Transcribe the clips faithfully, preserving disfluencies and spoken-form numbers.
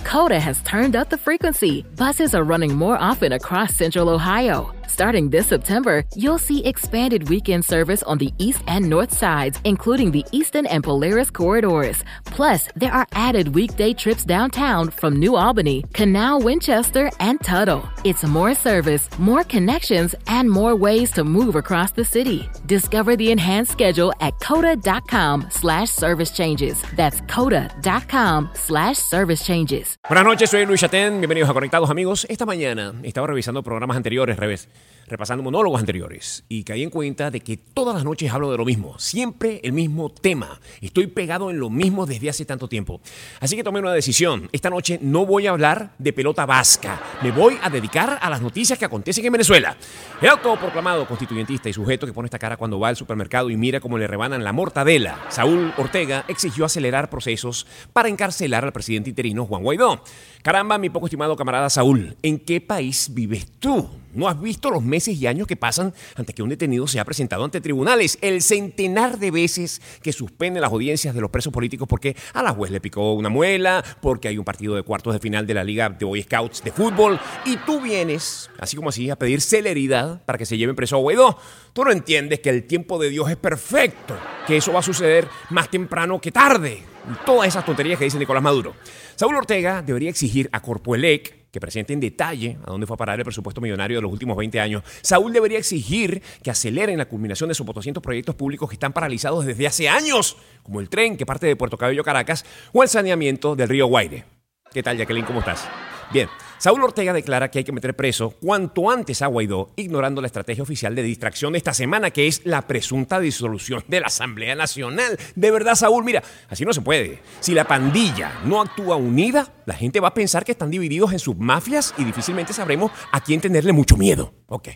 Coda has turned up the frequency. Buses are running more often across Central Ohio. Starting this September, you'll see expanded weekend service on the east and north sides, including the Eastern and Polaris corridors. Plus, there are added weekday trips downtown from New Albany, Canal, Winchester, and Tuttle. It's more service, more connections, and more ways to move across the city. Discover the enhanced schedule at coda.com slash service changes. That's coda.com slash service changes. Buenas noches, soy Luis Chatén. Bienvenidos a Conectados, amigos. Esta mañana estaba revisando programas anteriores, revés, repasando monólogos anteriores, y caí en cuenta de que todas las noches hablo de lo mismo, siempre el mismo tema. Estoy pegado en lo mismo desde hace tanto tiempo. Así que tomé una decisión. Esta noche no voy a hablar de pelota vasca. Me voy a dedicar a las noticias que acontecen en Venezuela. El autoproclamado constituyentista y sujeto que pone esta cara cuando va al supermercado y mira cómo le rebanan la mortadela, Saúl Ortega, exigió acelerar procesos para encarcelar al presidente interino Juan Guaidó. Caramba, mi poco estimado camarada Saúl, ¿en qué país vives tú? ¿No has visto los meses y años que pasan antes que un detenido sea presentado ante tribunales? El centenar de veces que suspenden las audiencias de los presos políticos porque a la juez le picó una muela, porque hay un partido de cuartos de final de la Liga de Boy Scouts de fútbol, y tú vienes, así como así, a pedir celeridad para que se lleven preso a Guaidó. Tú no entiendes que el tiempo de Dios es perfecto, que eso va a suceder más temprano que tarde. Y todas esas tonterías que dice Nicolás Maduro. Saúl Ortega debería exigir a Corpoelec que presente en detalle a dónde fue a parar el presupuesto millonario de los últimos veinte años. Saúl debería exigir que aceleren la culminación de sus doscientos proyectos públicos que están paralizados desde hace años, como el tren que parte de Puerto Cabello a Caracas o el saneamiento del río Guaire. ¿Qué tal, Jacqueline? ¿Cómo estás? Bien, Saúl Ortega declara que hay que meter preso cuanto antes a Guaidó, ignorando la estrategia oficial de distracción de esta semana, que es la presunta disolución de la Asamblea Nacional. De verdad, Saúl, mira, así no se puede. Si la pandilla no actúa unida, la gente va a pensar que están divididos en submafias y difícilmente sabremos a quién tenerle mucho miedo. Ok.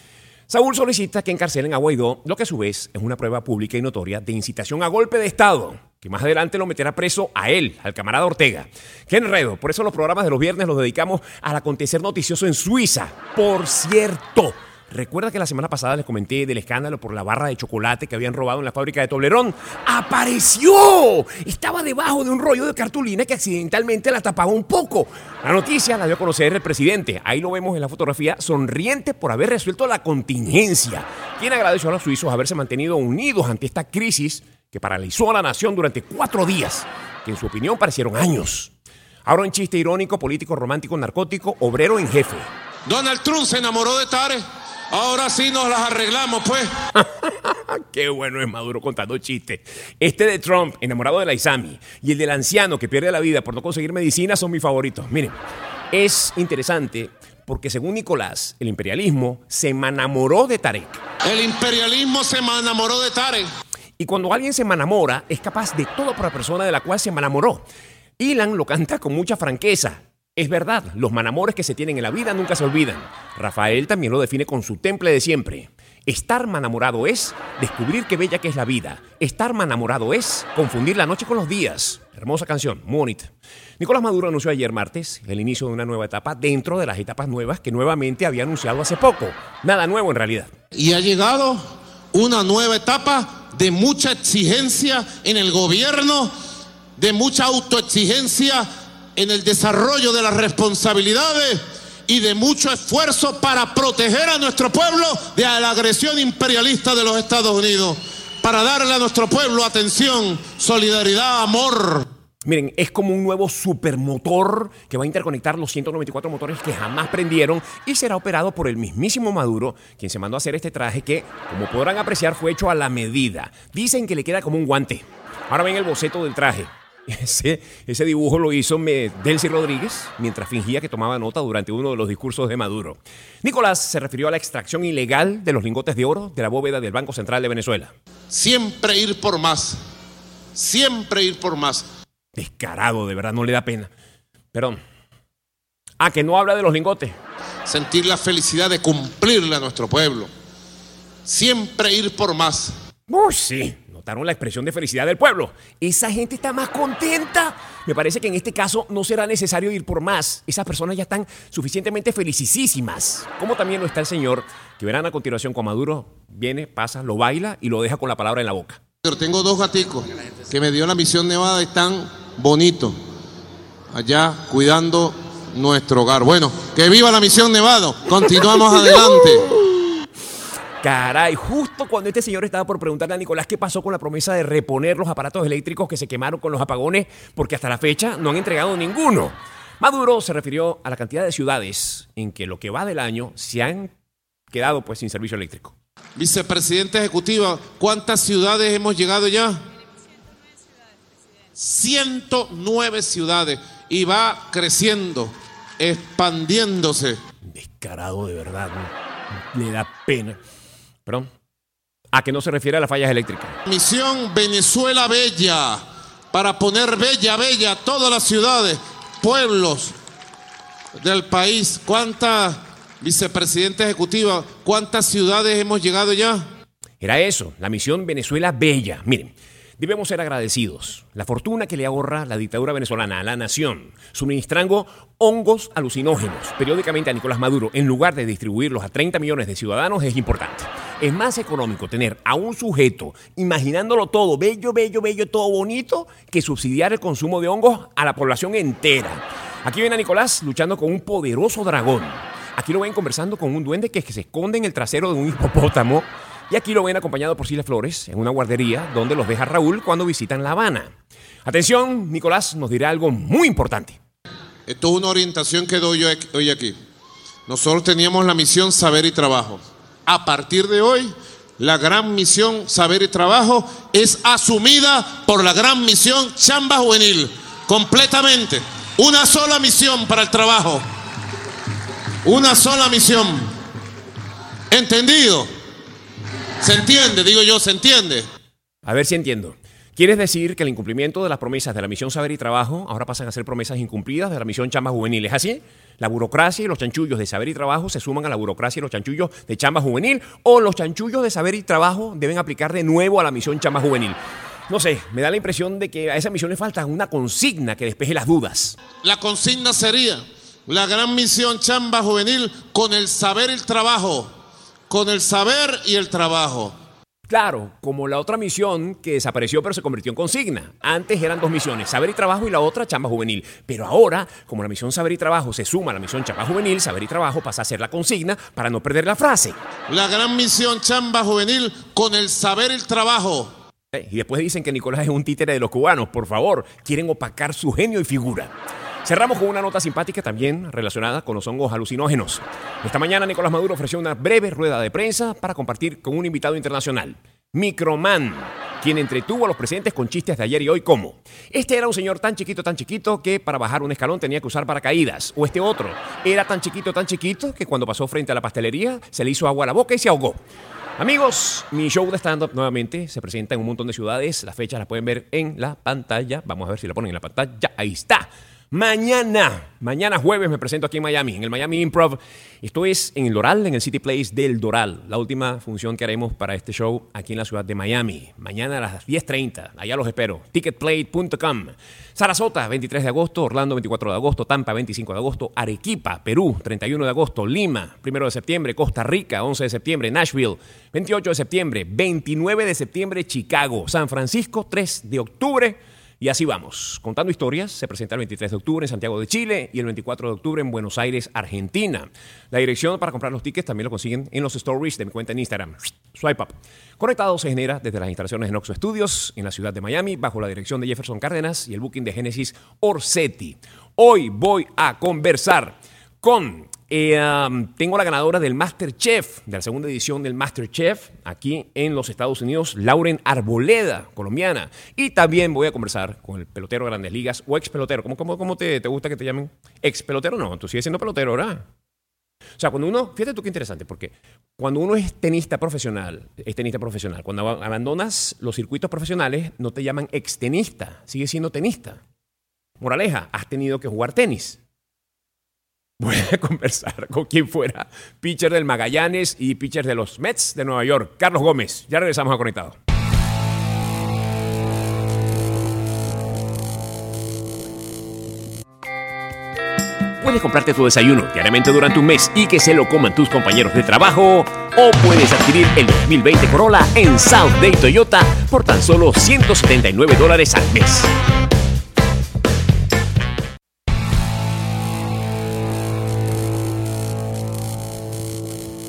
Saúl solicita que encarcelen a Guaidó, lo que a su vez es una prueba pública y notoria de incitación a golpe de Estado, que más adelante lo meterá preso a él, al camarada Ortega. ¡Qué enredo! Por eso los programas de los viernes los dedicamos al acontecer noticioso en Suiza. Por cierto, ¿recuerda que la semana pasada les comenté del escándalo por la barra de chocolate que habían robado en la fábrica de Toblerón? ¡Apareció! Estaba debajo de un rollo de cartulina que accidentalmente la tapaba un poco. La noticia la dio a conocer el presidente. Ahí lo vemos en la fotografía, sonriente por haber resuelto la contingencia. Quien agradeció a los suizos haberse mantenido unidos ante esta crisis que paralizó a la nación durante cuatro días, que en su opinión parecieron años. Ahora un chiste irónico, político, romántico, narcótico, obrero en jefe. Donald Trump se enamoró de Tare. Ahora sí nos las arreglamos, pues. Qué bueno es Maduro contando chistes. Este de Trump, enamorado de la Isami, y el del anciano que pierde la vida por no conseguir medicina son mis favoritos. Miren, es interesante porque según Nicolás, el imperialismo se manamoró de Tarek. El imperialismo se manamoró de Tarek. Y cuando alguien se manamora, es capaz de todo por la persona de la cual se manamoró. Ilan lo canta con mucha franqueza. Es verdad, los manamores que se tienen en la vida nunca se olvidan. Rafael también lo define con su temple de siempre. Estar manamorado es descubrir qué bella que es la vida. Estar manamorado es confundir la noche con los días. Hermosa canción, muy bonita. Nicolás Maduro anunció ayer martes el inicio de una nueva etapa dentro de las etapas nuevas que nuevamente había anunciado hace poco. Nada nuevo en realidad. Y ha llegado una nueva etapa de mucha exigencia en el gobierno, de mucha autoexigencia en el desarrollo de las responsabilidades y de mucho esfuerzo para proteger a nuestro pueblo de la agresión imperialista de los Estados Unidos, para darle a nuestro pueblo atención, solidaridad, amor. Miren, es como un nuevo supermotor que va a interconectar los ciento noventa y cuatro motores que jamás prendieron y será operado por el mismísimo Maduro, quien se mandó a hacer este traje que, como podrán apreciar, fue hecho a la medida. Dicen que le queda como un guante. Ahora ven el boceto del traje. Ese, ese dibujo lo hizo Delcy Rodríguez mientras fingía que tomaba nota durante uno de los discursos de Maduro. Nicolás se refirió a la extracción ilegal de los lingotes de oro de la bóveda del Banco Central de Venezuela. Siempre ir por más. Siempre ir por más. Descarado, de verdad, no le da pena. Perdón. Ah, que no habla de los lingotes. Sentir la felicidad de cumplirle a nuestro pueblo. Siempre ir por más. Oh, sí. Notaron la expresión de felicidad del pueblo. Esa gente está más contenta. Me parece que en este caso no será necesario ir por más. Esas personas ya están suficientemente felicísimas. Como también lo está el señor, que verán a continuación con Maduro. Viene, pasa, lo baila y lo deja con la palabra en la boca. Tengo dos gaticos que me dio la misión Nevada y están bonitos. allá cuidando nuestro hogar. Bueno, que viva la misión Nevado. Continuamos adelante. Caray, justo cuando este señor estaba por preguntarle a Nicolás qué pasó con la promesa de reponer los aparatos eléctricos que se quemaron con los apagones, porque hasta la fecha no han entregado ninguno. Maduro se refirió a la cantidad de ciudades en que lo que va del año se han quedado pues sin servicio eléctrico. Vicepresidenta ejecutiva, ¿cuántas ciudades hemos llegado ya? ciento nueve ciudades y va creciendo, expandiéndose. Descarado de verdad, ¿no? Le da pena. Perdón. ¿A qué no se refiere a las fallas eléctricas? Misión Venezuela Bella, para poner bella, bella todas las ciudades, pueblos del país. ¿Cuántas, vicepresidenta ejecutiva, cuántas ciudades hemos llegado ya? Era eso, la misión Venezuela Bella. Miren, debemos ser agradecidos. La fortuna que le ahorra la dictadura venezolana a la nación, suministrando hongos alucinógenos periódicamente a Nicolás Maduro, en lugar de distribuirlos a treinta millones de ciudadanos, es importante. Es más económico tener a un sujeto imaginándolo todo bello, bello, bello, todo bonito, que subsidiar el consumo de hongos a la población entera. Aquí ven a Nicolás luchando con un poderoso dragón. Aquí lo ven conversando con un duende que, es que se esconde en el trasero de un hipopótamo. Y aquí lo ven acompañado por Cilia Flores en una guardería donde los deja Raúl cuando visitan La Habana. Atención, Nicolás nos dirá algo muy importante. Esto es una orientación que doy yo hoy aquí. Nosotros teníamos la misión Saber y Trabajo. A partir de hoy, la gran misión Saber y Trabajo es asumida por la gran misión Chamba Juvenil. Completamente. Una sola misión para el trabajo. Una sola misión. ¿Entendido? ¿Se entiende? Digo yo, ¿se entiende? A ver si entiendo. ¿Quieres decir que el incumplimiento de las promesas de la misión Saber y Trabajo ahora pasan a ser promesas incumplidas de la misión Chamba Juvenil? ¿Es así? ¿La burocracia y los chanchullos de Saber y Trabajo se suman a la burocracia y los chanchullos de Chamba Juvenil? ¿O los chanchullos de Saber y Trabajo deben aplicar de nuevo a la misión Chamba Juvenil? No sé, me da la impresión de que a esa misión le falta una consigna que despeje las dudas. La consigna sería la gran misión Chamba Juvenil con el saber y el trabajo. Con el saber y el trabajo. Claro, como la otra misión que desapareció pero se convirtió en consigna. Antes eran dos misiones, Saber y Trabajo y la otra Chamba Juvenil. Pero ahora, como la misión Saber y Trabajo se suma a la misión Chamba Juvenil, Saber y Trabajo pasa a ser la consigna para no perder la frase. La gran misión Chamba Juvenil con el saber y el trabajo. Eh, y después dicen que Nicolás es un títere de los cubanos. Por favor, quieren opacar su genio y figura. Cerramos con una nota simpática también relacionada con los hongos alucinógenos. Esta mañana Nicolás Maduro ofreció una breve rueda de prensa para compartir con un invitado internacional, Microman, quien entretuvo a los presentes con chistes de ayer y hoy como: este era un señor tan chiquito, tan chiquito que para bajar un escalón tenía que usar paracaídas. O este otro era tan chiquito, tan chiquito que cuando pasó frente a la pastelería se le hizo agua a la boca y se ahogó. Amigos, mi show de stand-up nuevamente se presenta en un montón de ciudades. Las fechas las pueden ver en la pantalla. Vamos a ver si la ponen en la pantalla. Ahí está. Mañana, mañana jueves me presento aquí en Miami, en el Miami Improv. Esto es en el Doral, en el City Place del Doral. La última función que haremos para este show aquí en la ciudad de Miami. Mañana a las diez treinta, allá los espero. ticketplate punto com. Sarasota, veintitrés de agosto. Orlando, veinticuatro de agosto. Tampa, veinticinco de agosto. Arequipa, Perú, treinta y uno de agosto. Lima, primero de septiembre. Costa Rica, once de septiembre. Nashville, veintiocho de septiembre. veintinueve de septiembre, Chicago. San Francisco, tres de octubre. Y así vamos, contando historias. Se presenta el veintitrés de octubre en Santiago de Chile y el veinticuatro de octubre en Buenos Aires, Argentina. La dirección para comprar los tickets también lo consiguen en los stories de mi cuenta en Instagram. Swipe up. Conectado se genera desde las instalaciones de Noxo Studios en la ciudad de Miami bajo la dirección de Jefferson Cárdenas y el booking de Génesis Orsetti. Hoy voy a conversar con... Eh, um, tengo la ganadora del MasterChef, de la segunda edición del MasterChef, aquí en los Estados Unidos, Lauren Arboleda, colombiana. Y también voy a conversar con el pelotero de Grandes Ligas, o ex pelotero. ¿Cómo, cómo, cómo te, te gusta que te llamen? ¿Ex pelotero? No, tú sigues siendo pelotero, ¿verdad? O sea, cuando uno, fíjate tú qué interesante, porque cuando uno es tenista profesional, es tenista profesional, cuando abandonas los circuitos profesionales, no te llaman extenista, sigues siendo tenista. Moraleja, has tenido que jugar tenis. Voy a conversar con quien fuera pitcher del Magallanes y pitcher de los Mets de Nueva York, Carlos Gómez. Ya regresamos a Conectado. Puedes comprarte tu desayuno diariamente durante un mes y que se lo coman tus compañeros de trabajo, o puedes adquirir el dos mil veinte Corolla en South Day Toyota por tan solo ciento setenta y nueve dólares al mes.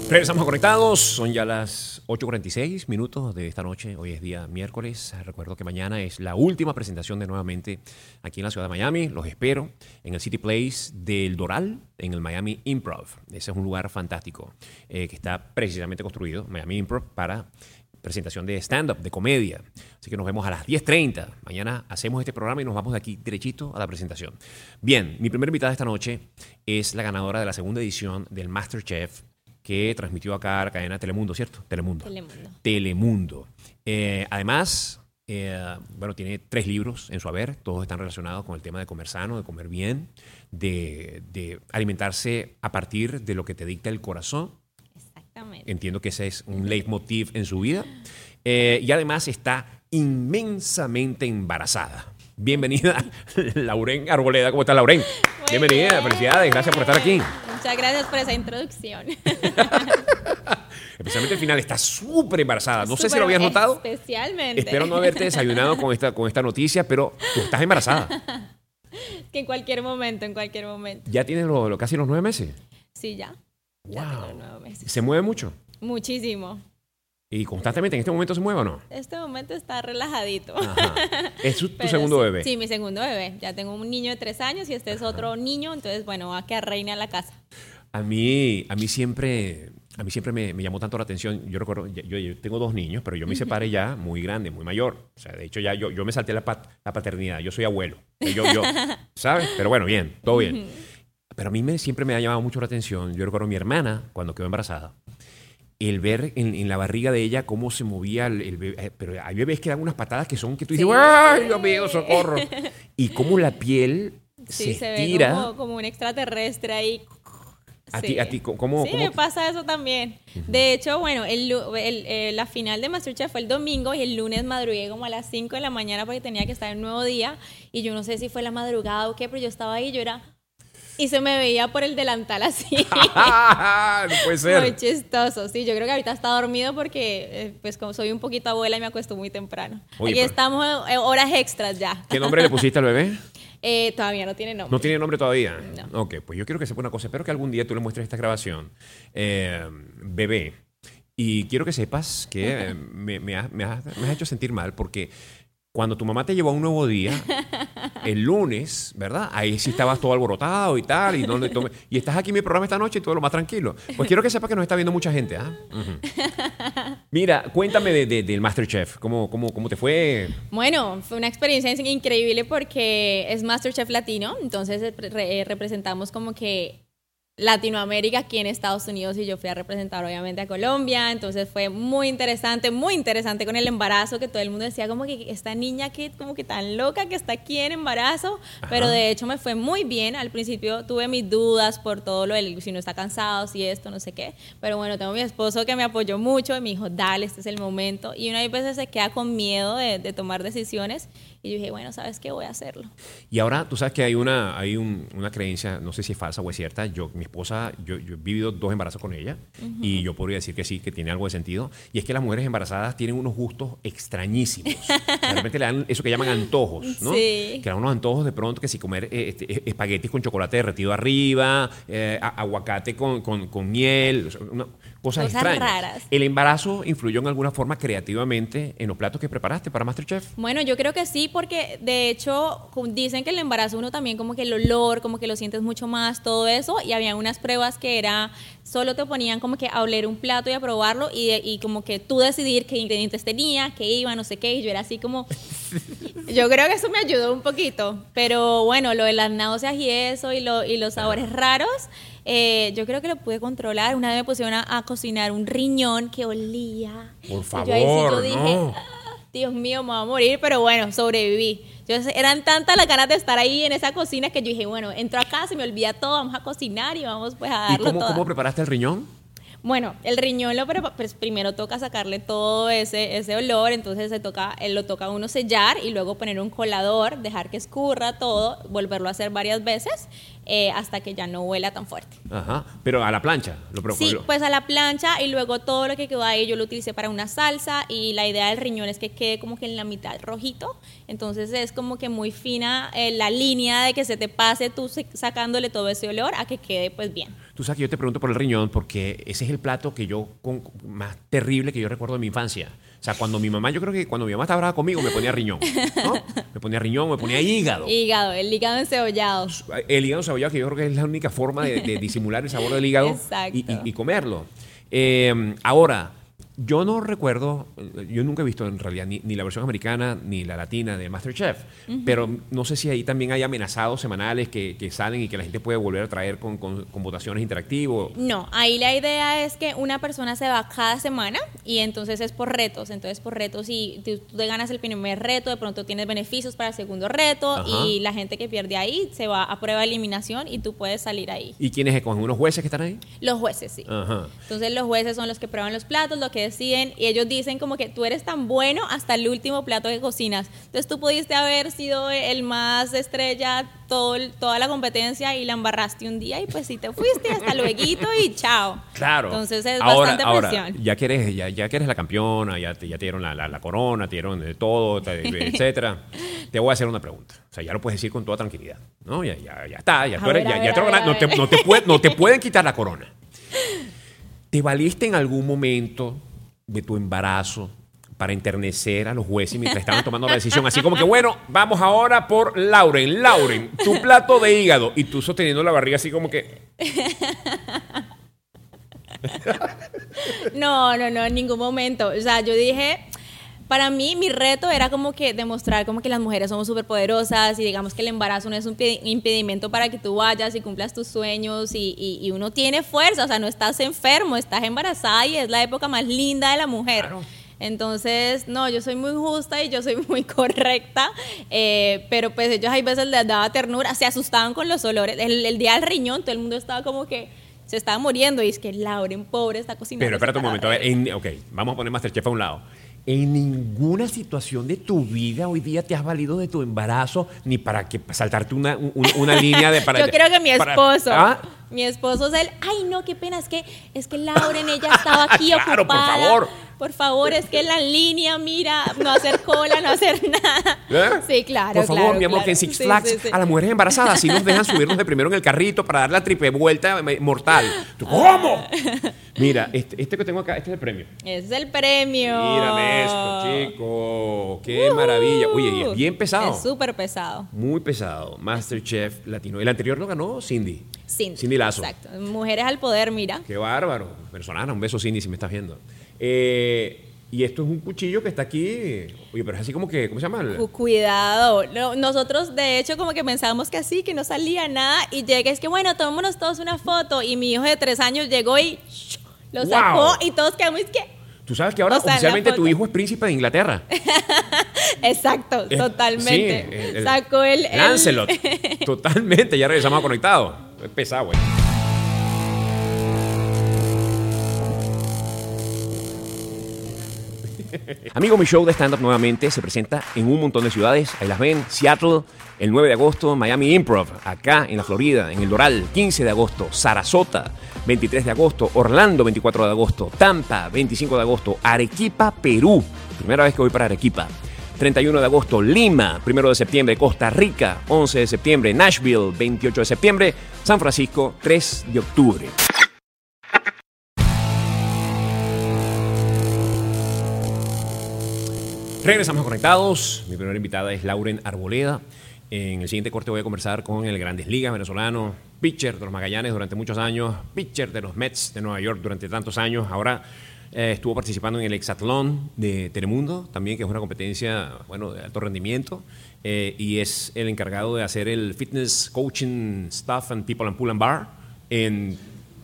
Regresamos conectados, son ya las ocho cuarenta y seis minutos de esta noche, hoy es día miércoles, recuerdo que mañana es la última presentación de nuevamente aquí en la ciudad de Miami, los espero en el City Place del Doral, en el Miami Improv, ese es un lugar fantástico eh, que está precisamente construido, Miami Improv, para presentación de stand-up, de comedia, así que nos vemos a las diez treinta, mañana hacemos este programa y nos vamos de aquí derechito a la presentación. Bien, mi primera invitada esta noche es la ganadora de la segunda edición del MasterChef, que transmitió acá a la cadena Telemundo, ¿cierto? Telemundo. Telemundo. Telemundo. Eh, además, eh, bueno, tiene tres libros en su haber, todos están relacionados con el tema de comer sano, de comer bien, de, de alimentarse a partir de lo que te dicta el corazón. Exactamente. Entiendo que ese es un leitmotiv en su vida. Eh, y además está inmensamente embarazada. Bienvenida, Lauren Arboleda. ¿Cómo estás, Lauren? Muy Bienvenida, bien. felicidades, gracias por estar aquí. Muchas gracias por esa introducción. Especialmente al final, está súper embarazada. No sé si Súper lo habías notado. Especialmente. Espero no haberte desayunado con esta, con esta noticia, pero tú estás embarazada. Que en cualquier momento, en cualquier momento. Ya tienes lo, lo- casi los nueve meses. Sí, ya. Ya Wow. tengo nueve meses. Se mueve mucho. Muchísimo. Y constantemente en este momento se mueve o no. Este momento está relajadito. Ajá. ¿Es tu, tu Pero segundo sí, bebé? Sí, mi segundo bebé. Ya tengo un niño de tres años y este es otro niño, entonces, bueno, va a quedar reina en la casa. A mí, a mí siempre, a mí siempre me, me llamó tanto la atención. Yo recuerdo, yo, yo tengo dos niños, pero yo me separé ya muy grande, muy mayor. O sea, de hecho, ya yo, yo me salté la, pat- la paternidad. Yo soy abuelo. O sea, Yo, yo, ¿sabes? Pero bueno, bien, todo bien. Pero a mí me, siempre me ha llamado mucho la atención. Yo recuerdo a mi hermana, cuando quedó embarazada, el ver en, en la barriga de ella cómo se movía el, el bebé. Eh, Pero hay bebés que dan unas patadas que son que tú dices, Sí. ¡ay, Dios mío, socorro! Y cómo la piel Sí, se se, ve estira. como, como un extraterrestre ahí. A Sí. ti, a ti, ¿cómo? Sí, cómo- me pasa eso también. De hecho, bueno, el, lu- el, eh, la final de MasterChef fue el domingo y el lunes madrugué como a las cinco de la mañana porque tenía que estar en un nuevo día. Y yo no sé si fue la madrugada o qué, pero yo estaba ahí y yo era... Y se me veía por el delantal así. no puede ser. Muy chistoso. Sí, yo creo que ahorita está dormido porque, eh, pues, como soy un poquito abuela y me acuesto muy temprano. Oye, Aquí pero- estamos eh, horas extras ya. ¿Qué nombre le pusiste al bebé? Eh, todavía no tiene nombre. ¿No tiene nombre todavía? No. Ok, pues yo quiero que sepa una cosa. Espero que algún día tú le muestres esta grabación. Eh, bebé. Y quiero que sepas que eh, me, me has, me has- me has hecho sentir mal porque cuando tu mamá te llevó a un nuevo día, el lunes, ¿verdad? Ahí sí estabas todo alborotado y tal. Y, no le tomé- y estás aquí en mi programa esta noche y todo lo más tranquilo. Pues quiero que sepas que nos está viendo mucha gente. ¿Ah? Ujú. Mira, cuéntame de, de- del MasterChef. ¿Cómo, cómo, ¿Cómo te fue? Bueno, fue una experiencia increíble porque es MasterChef Latino, entonces eh, re- eh, representamos como que Latinoamérica aquí en Estados Unidos y yo fui a representar obviamente a Colombia, entonces fue muy interesante, muy interesante con el embarazo, que todo el mundo decía como que esta niña que como que tan loca que está aquí en embarazo, Ajá. pero de hecho me fue muy bien. Al principio tuve mis dudas por todo lo del si no está cansado, si esto, no sé qué, pero bueno, tengo a mi esposo que me apoyó mucho y me dijo, dale, este es el momento, y una vez se queda con miedo de, de tomar decisiones y yo dije, bueno, ¿sabes qué? Voy a hacerlo. Y ahora tú sabes que hay una, hay un- una creencia, no sé si es falsa o es cierta. Yo, mi esposa, yo, yo he vivido dos embarazos con ella y yo podría decir que sí, que tiene algo de sentido. Y es que las mujeres embarazadas tienen unos gustos extrañísimos. De repente le dan eso que llaman antojos, ¿no? Sí. Que dan unos antojos de pronto que si comer eh, este, eh, espaguetis con chocolate derretido arriba, eh, a- aguacate con, con- con miel, o sea, una- cosas, Cosas extrañas. raras. ¿El embarazo influyó en alguna forma creativamente en los platos que preparaste para MasterChef? Bueno, yo creo que sí, porque de hecho cu- dicen que el embarazo uno también como que el olor, como que lo sientes mucho más, todo eso, y había unas pruebas que era, solo te ponían como que a oler un plato y a probarlo y, y como que tú decidir qué ingredientes tenía, qué iba, no sé qué, y yo era así como... Yo creo que eso me ayudó un poquito, pero bueno, lo de las náuseas y eso y, lo, y los sabores raros, eh, yo creo que lo pude controlar. Una vez me pusieron a, a cocinar un riñón que olía. Por Y yo ahí sí yo favor, dije, no. "Ah, Dios mío, me voy a morir", pero bueno, sobreviví. Yo, eran tantas las ganas de estar ahí en esa cocina que yo dije, bueno, entro acá, se me olvida todo, vamos a cocinar y vamos pues a ¿Y darlo cómo, todo. cómo preparaste el riñón? Bueno, el riñón lo prepa- pues primero toca sacarle todo ese, ese olor, entonces se toca, él lo toca a uno sellar y luego poner un colador, dejar que escurra todo, volverlo a hacer varias veces eh, hasta que ya no huela tan fuerte. Ajá, pero a la plancha. Lo pro- Sí, lo- pues a la plancha y luego todo lo que quedó ahí yo lo utilicé para una salsa y la idea del riñón es que quede como que en la mitad rojito, entonces es como que muy fina eh, la línea de que se te pase tú se- sacándole todo ese olor a que quede pues bien. Tú sabes que yo te pregunto por el riñón porque ese es el plato que yo, con, más terrible que yo recuerdo de mi infancia. O sea, cuando mi mamá, yo creo que cuando mi mamá estaba brava conmigo me ponía riñón, ¿no? Me ponía riñón, me ponía hígado. Hígado, el hígado encebollado. El hígado cebollado, que yo creo que es la única forma de, de disimular el sabor del hígado Exacto. y, y- y comerlo. Eh, ahora, yo no recuerdo, yo nunca he visto en realidad ni, ni la versión americana ni la latina de MasterChef, uh-huh. pero no sé si ahí también hay amenazados semanales que, que salen y que la gente puede volver a traer con, con, con votaciones interactivas. No, ahí la idea es que una persona se va cada semana y entonces es por retos, entonces por retos y tú, tú te ganas el primer reto, de pronto tienes beneficios para el segundo reto. Ajá. Y la gente que pierde ahí se va a prueba de eliminación y tú puedes salir ahí. ¿Y quiénes escogen? ¿Unos jueces que están ahí? Los jueces, sí. Ajá. Entonces los jueces son los que prueban los platos, lo que deciden y ellos dicen como que tú eres tan bueno hasta el último plato que cocinas. Entonces tú pudiste haber sido el más estrella todo, toda la competencia y la embarraste un día y pues sí te fuiste hasta lueguito y chao. Claro. Entonces es ahora, bastante ahora, presión. Ya que eres, ya, ya que eres la campeona, ya te, ya te dieron la, la, la corona, te dieron de todo, te, etcétera. Te voy a hacer una pregunta. O sea, ya lo puedes decir con toda tranquilidad. ¿No? Ya, ya, ya está. Ya, tú eres, ver, ya, ver, ya te lo ver, ganaste. No te, no, te puede, no te pueden quitar la corona. ¿Te valiste en algún momento de tu embarazo para enternecer a los jueces mientras estaban tomando la decisión? Así como que, bueno, vamos ahora por Lauren. Lauren, tu plato de hígado. Y tú sosteniendo la barriga así como que... No, no, no, en ningún momento. O sea, yo dije... Para mí, mi reto era como que demostrar como que las mujeres somos súper poderosas y digamos que el embarazo no es un impedimento para que tú vayas y cumplas tus sueños y, y, y uno tiene fuerza, o sea, no estás enfermo, estás embarazada y es la época más linda de la mujer. Claro. Entonces, no, yo soy muy justa y yo soy muy correcta, eh, pero pues ellos hay veces les daba ternura, se asustaban con los olores. El, el día del riñón, todo el mundo estaba como que se estaba muriendo y es que Lauren, pobre, está cocinando. Pero espérate un momento, a ver, en, ok, vamos a poner MasterChef a un lado. En ninguna situación de tu vida hoy día te has valido de tu embarazo ni para que saltarte una, una, una línea de para. Yo creo que mi esposo, para, ¿ah? mi esposo es el, ay no, qué pena, es que es que Lauren ella estaba aquí claro, ocupada. por favor. Por favor, es que en la línea, mira, no hacer cola, no hacer nada. ¿Eh? Sí, claro, Por favor, claro, mi amor, claro. que en Six Sí, Flags sí, sí. a las mujeres embarazadas sí nos dejan subirnos de primero en el carrito para dar la triple vuelta mortal. ¿Tú, ¿Cómo? Mira, este, este que tengo acá, este es el premio. Ese es el premio. Mírame esto, chico. Qué uh, maravilla. Oye, y es bien pesado. Es súper pesado. Muy pesado. MasterChef Latino. El anterior lo ganó Cindy. Cindy. Cindy Lazo. Exacto. Mujeres al poder, mira. Qué bárbaro. Personana, un beso, Cindy, si me estás viendo. Eh... Y esto es un cuchillo que está aquí. Oye, pero es así como que, ¿cómo se llama? Cuidado. No, nosotros, de hecho, como que pensábamos que así, que no salía nada. Y llega, es que bueno, tomémonos todos una foto. Y mi hijo de tres años llegó y ¡shh! Lo sacó. Wow. Y todos quedamos, es que. Tú sabes que ahora o sea, oficialmente tu hijo es príncipe de Inglaterra. Exacto, eh, totalmente. Sí, el, el, Sacó el. el... Lancelot. Totalmente. Ya regresamos a Conectado. Es pesado, güey. Amigo, mi show de stand-up nuevamente se presenta en un montón de ciudades. Ahí las ven. Seattle, el nueve de agosto. Miami Improv, acá en la Florida, en el Doral. quince de agosto. Sarasota, veintitrés de agosto. Orlando, veinticuatro de agosto. Tampa, veinticinco de agosto. Arequipa, Perú. Primera vez que voy para Arequipa. treinta y uno de agosto. Lima, primero de septiembre. Costa Rica, once de septiembre. Nashville, veintiocho de septiembre. San Francisco, tres de octubre. Regresamos a Conectados. Mi primera invitada es Lauren Arboleda. En el siguiente corte voy a conversar con el Grandes Ligas venezolano, pitcher de los Magallanes durante muchos años, pitcher de los Mets de Nueva York durante tantos años. Ahora eh, estuvo participando en el Hexatlón de Telemundo, también, que es una competencia, bueno, de alto rendimiento, eh, y es el encargado de hacer el fitness coaching stuff and people and pull and bar en,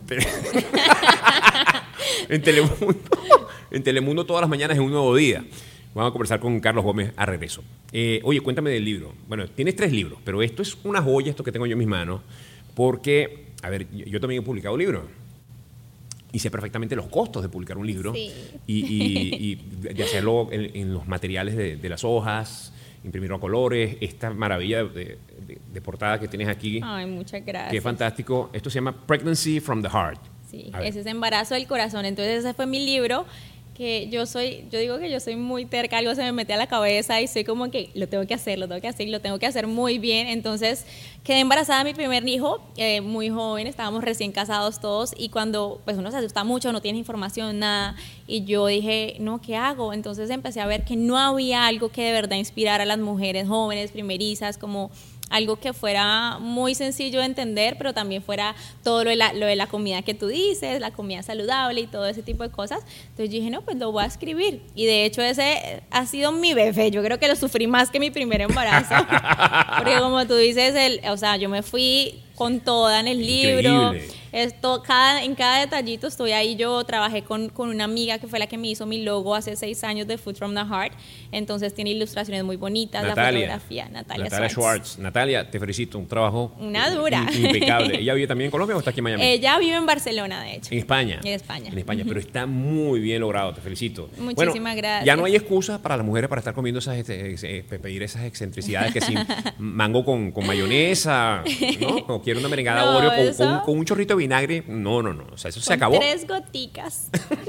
en Telemundo. En Telemundo todas las mañanas en un nuevo día. Vamos a conversar con Carlos Gómez a regreso. Eh, oye, cuéntame del libro. Bueno, tienes tres libros, pero esto es una joya, esto que tengo yo en mis manos, porque, a ver, yo, yo también he publicado libros y sé perfectamente los costos de publicar un libro. Sí. y, y, y de hacerlo en, en los materiales de, de las hojas imprimirlo a colores, esta maravilla de, de, de portada que tienes aquí. Ay, muchas gracias. Que es fantástico. Esto se llama Pregnancy from the Heart. Sí, ese es Embarazo del Corazón. Entonces ese fue mi libro, que yo soy, yo digo que yo soy muy terca, algo se me mete a la cabeza y soy como que lo tengo que hacer, lo tengo que hacer, lo tengo que hacer muy bien. Entonces quedé embarazada de mi primer hijo, eh, muy joven, estábamos recién casados todos, y cuando pues uno se asusta mucho, no tiene información, nada, y yo dije, no, ¿qué hago? Entonces empecé a ver que no había algo que de verdad inspirara a las mujeres jóvenes, primerizas, como algo que fuera muy sencillo de entender, pero también fuera todo lo de, la, lo de la comida que tú dices, la comida saludable y todo ese tipo de cosas. Entonces dije, no, pues lo voy a escribir. Y de hecho ese ha sido mi bebé. Yo creo que lo sufrí más que mi primer embarazo. Porque como tú dices, el, o sea, yo me fui con toda en el libro. Esto, cada, en cada detallito estoy ahí. Yo trabajé con, con una amiga que fue la que me hizo mi logo hace seis años de Food from the Heart. Entonces tiene ilustraciones muy bonitas, Natalia, la fotografía. Natalia, Natalia Schwartz. Schwartz. Natalia, te felicito, un trabajo una dura. impecable. ¿Ella vive también en Colombia o está aquí en Miami? Ella vive en Barcelona, de hecho. En España. En España. En España, pero está muy bien logrado, te felicito. Muchísimas bueno, gracias. Ya no hay excusa para las mujeres para estar comiendo esas, eh, pedir esas excentricidades que si mango con, con mayonesa, ¿no? O quiero una merengada no, Oreo con, eso... con, con un chorrito de vinagre. No, no, no. O sea, eso con se acabó. Tres goticas.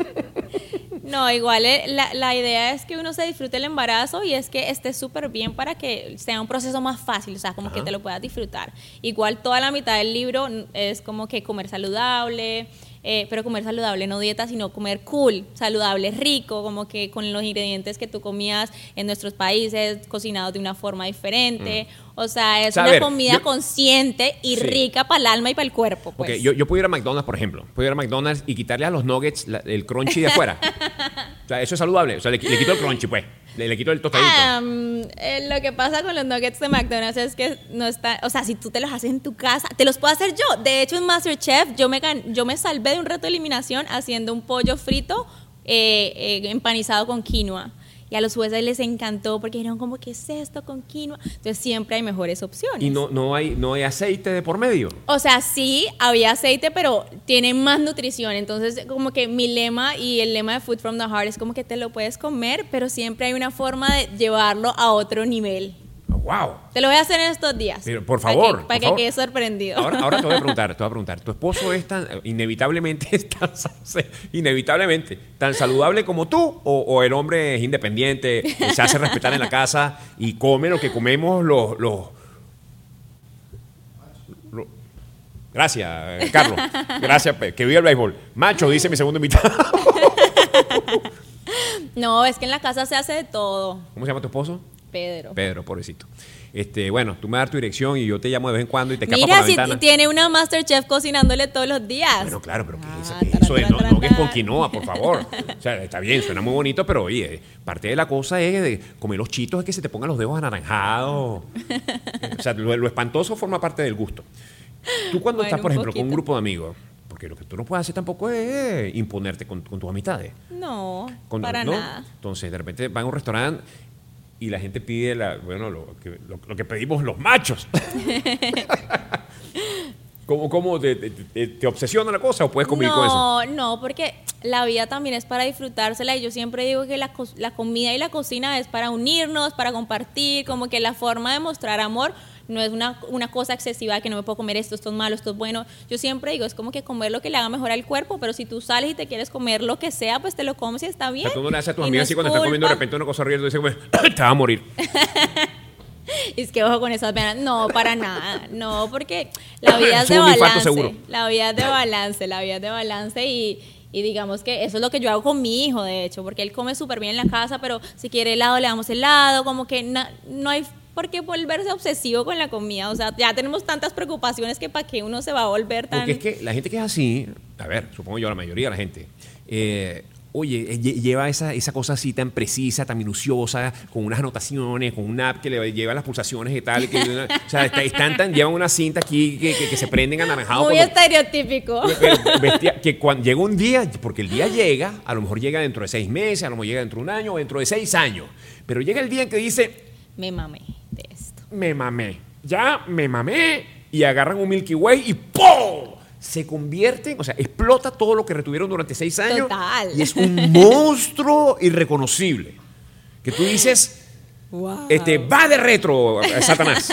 No, igual la, la idea es que uno se disfrute el embarazo y es que esté súper bien para que sea un proceso más fácil, o sea, como Ajá. que te lo puedas disfrutar. Igual toda la mitad del libro es como que comer saludable, eh, pero comer saludable no dieta, sino comer cool, saludable, rico, como que con los ingredientes que tú comías en nuestros países, cocinados de una forma diferente. Mm. O sea, es o sea, una ver, comida yo, consciente y sí. rica para el alma y para el cuerpo. Pues. Okay, yo, yo puedo ir a McDonald's, por ejemplo. Puedo ir a McDonald's y quitarle a los nuggets la, el crunchy de afuera. O sea, eso es saludable. O sea, le, le quito el crunchy, pues. Le, le quito el tostadito. Um, eh, lo que pasa con los nuggets de McDonald's es que no está... O sea, si tú te los haces en tu casa, te los puedo hacer yo. De hecho, en MasterChef yo me, yo me salvé de un reto de eliminación haciendo un pollo frito eh, eh, empanizado con quinoa. Y a los jueces les encantó porque dijeron como, ¿qué es esto con quinoa? Entonces siempre hay mejores opciones. ¿Y no, no, hay, no hay aceite de por medio? O sea, sí, había aceite, pero tiene más nutrición. Entonces, como que mi lema y el lema de Food from the Heart es como que te lo puedes comer, pero siempre hay una forma de llevarlo a otro nivel. Wow. Te lo voy a hacer en estos días. Pero, por favor. Para que, para que quedes sorprendido. Ahora, ahora te voy a preguntar, te voy a preguntar. ¿Tu esposo es tan, inevitablemente, es tan, inevitablemente, tan saludable como tú? O, ¿O el hombre es independiente, se hace respetar en la casa y come lo que comemos los... los, los Gracias, Carlos. Gracias, que viva el béisbol. Macho, dice mi segundo invitado. No, es que en la casa se hace de todo. ¿Cómo se llama tu esposo? Pedro. Pedro, pobrecito. Este, bueno, tú me das tu dirección y yo te llamo de vez en cuando y te escapas Mira, por la ventana. Mira, si tiene una Masterchef cocinándole todos los días. Bueno, claro, pero ah, ¿qué es, tarán, ¿qué es eso? tarán, No, tarán, no que es con quinoa, por favor. O sea, está bien, suena muy bonito, pero oye, parte de la cosa es de comer los chitos, es que se te pongan los dedos anaranjados. O sea, lo, lo espantoso forma parte del gusto. Tú cuando bueno, estás, por ejemplo, poquito. con un grupo de amigos, porque lo que tú no puedes hacer tampoco es imponerte con, con tus amistades. No, con, para ¿no? nada. Entonces, de repente van a un restaurante y la gente pide la, bueno, lo que, lo, lo que pedimos los machos. ¿Cómo, cómo te, te, te obsesiona la cosa o puedes convivir no, con eso? No, no, porque la vida también es para disfrutársela y yo siempre digo que la, la comida y la cocina es para unirnos, para compartir, como que la forma de mostrar amor no es una, una cosa excesiva que no me puedo comer esto, esto es malo, esto es bueno. Yo siempre digo, es como que comer lo que le haga mejor al cuerpo, pero si tú sales y te quieres comer lo que sea, pues te lo comes y está bien. O sea, tú no le haces a tus amigas así cuando están comiendo de repente una cosa riendo y dices, te vas a morir. Y es que ojo con esas venas. No, para nada. No, porque la vida es de balance. La vida es de balance, la vida es de balance y, y digamos que eso es lo que yo hago con mi hijo, de hecho, porque él come súper bien en la casa, pero si quiere helado, le damos helado, como que na, no hay por qué volverse obsesivo con la comida. O sea, ya tenemos tantas preocupaciones que para qué uno se va a volver tan... Porque es que la gente que es así, a ver, supongo yo la mayoría de la gente, eh, oye, lleva esa, esa cosa así tan precisa, tan minuciosa, con unas anotaciones, con una app que le lleva las pulsaciones y tal. Que, o sea, están tan, llevan una cinta aquí que, que, que se prenden anaranjados. Muy como, estereotípico. Bestia, que cuando llega un día, porque el día llega, a lo mejor llega dentro de seis meses, a lo mejor llega dentro de un año o dentro de seis años. Pero llega el día en que dice... Me mamé de esto. Me mamé. Ya me mamé. Y agarran un Milky Way y ¡pum! Se convierte, o sea, explota todo lo que retuvieron durante seis años. Total. Y es un monstruo irreconocible. Que tú dices, Wow. Este, va de retro, Satanás.